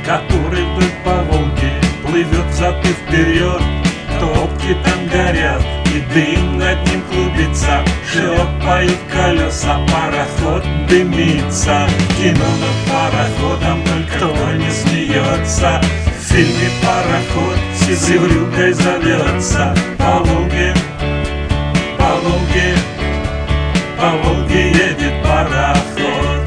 который вдоль по Волге плывет взад и вперед. Топки там горят, и дым над ним клубится, шлепают колеса, пароход дымится. Кино над пароходом, только кто не смеется. В фильме пароход сиврюгой зовется. По Волге, по Волге, по Волге едет пароход.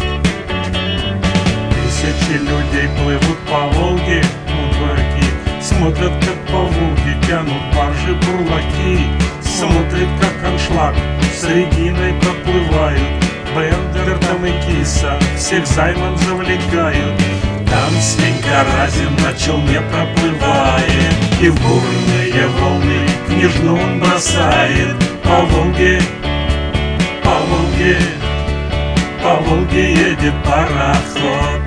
Тысячи людей плывут по Волге, дураки, смотрят, как по Волге тянут баржи бурлаки. Смотрят, как аншлаг с Региной проплывают. Бендер там и Киса всех займом завлекают. Там Свенька Разин на челне проплывает, и в бурные волны княжну он бросает. По Волге, по Волге, по Волге едет пароход.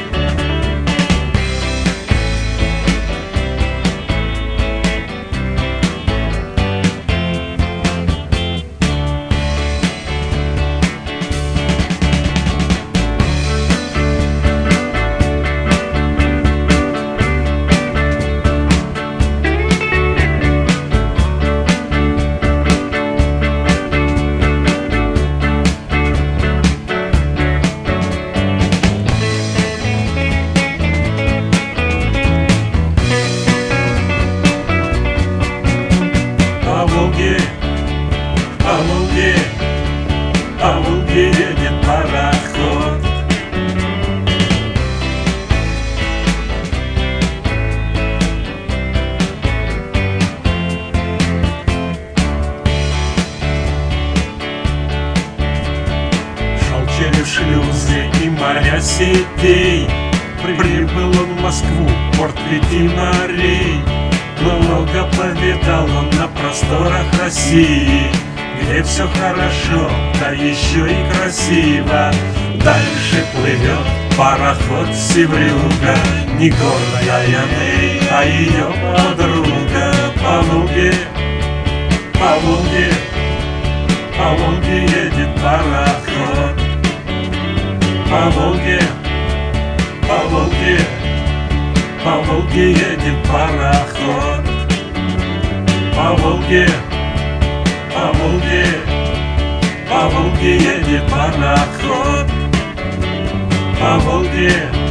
По Волге, по Волге, по Волге едет пароход. Шел через шлюзы и моря сетей, прибыл он в Москву, порт ветеринарей. Много повидал он на просторах России, где все хорошо, да еще и красиво. Дальше плывет пароход севрюга, не гордая Ней, а ее подруга. По Волге, по Волге, по Волге едет пароход. По Волге, по Волге, по Волге едет пароход. По Волге, по Волге, по Волге едет пароход. По Волге.